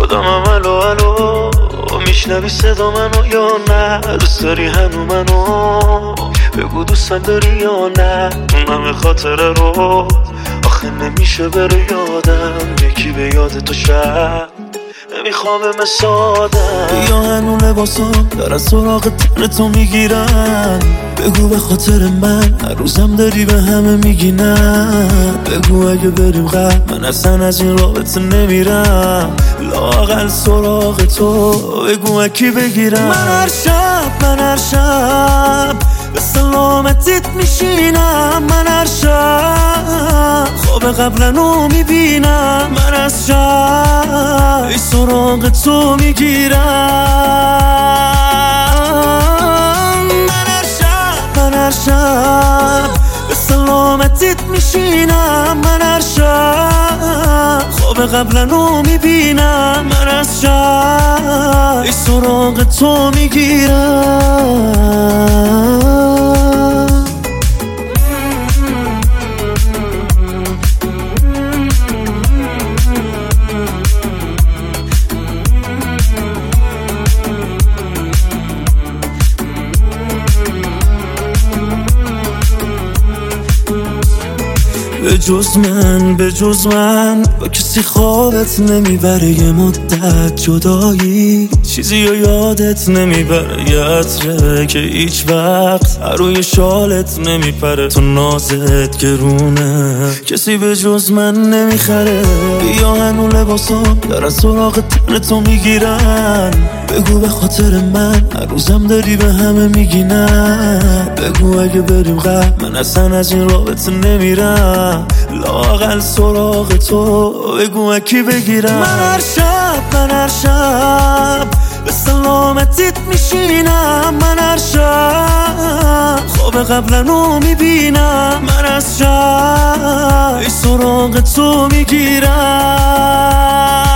خودمم الو الو میشنوی صدا منو یا نه؟ دوست داری هنو منو؟ بگو دوستم داری یا نه؟ اون همه خاطره رو آخه نمیشه بره یادم، یکی به یاد تو شب نمیخوام سادم. یا هنو لباسام دارن سراغ تن تو میگیرن، بگو به خاطر من هر روزم داری به همه میگی نه. بگو اگه بریم قبل من اصلا از این رابطه نمیرم، لااقل سراغ تو بگو اکی بگیرم. من هر شب به سلامتیت میشینم، من هر شب خواب قبلنو میبینم، من از شب ای سراغ تو میگیرم. من هر شب به سلامتیت میشینم، من هر شب خواب قبلنو میبینم، من از شب ای سراغ تو میگیرم. به جز من با کسی خوابت نمیبره، یه مدت جدایی چیزی رو یادت نمیبره، یه عطره که هیچ وقت روی شالت نمیپره، تو نازت گرونه کسی به جز من نمیخره. بیا هنو لباسام دارن سراغ تن تو میگیرن، بگو به خاطر من هر روزم داری به همه میگی نه. بگو اگه بریم قبل من اصلا از این رابطه نمیرم، لااقل سراغ تو بگو اکی بگیرم. من هر شب به سلامتیت میشینم، من هر شب خواب قبلنو میبینم، من از شب ای سراغ تو میگیرم.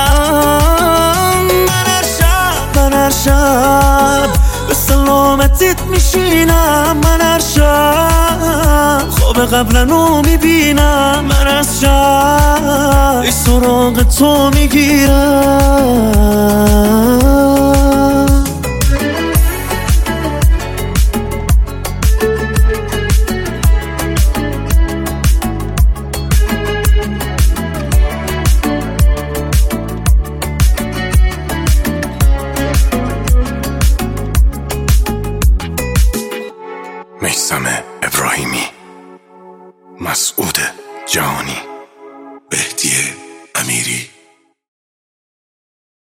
من هر شب به سلامتیت میشینم، من هر شب خواب قبلنو میبینم، من از شب ای سراغ تو میگیرم. میثم ابراهیمی، مسعود جهانی، بهدی امیری.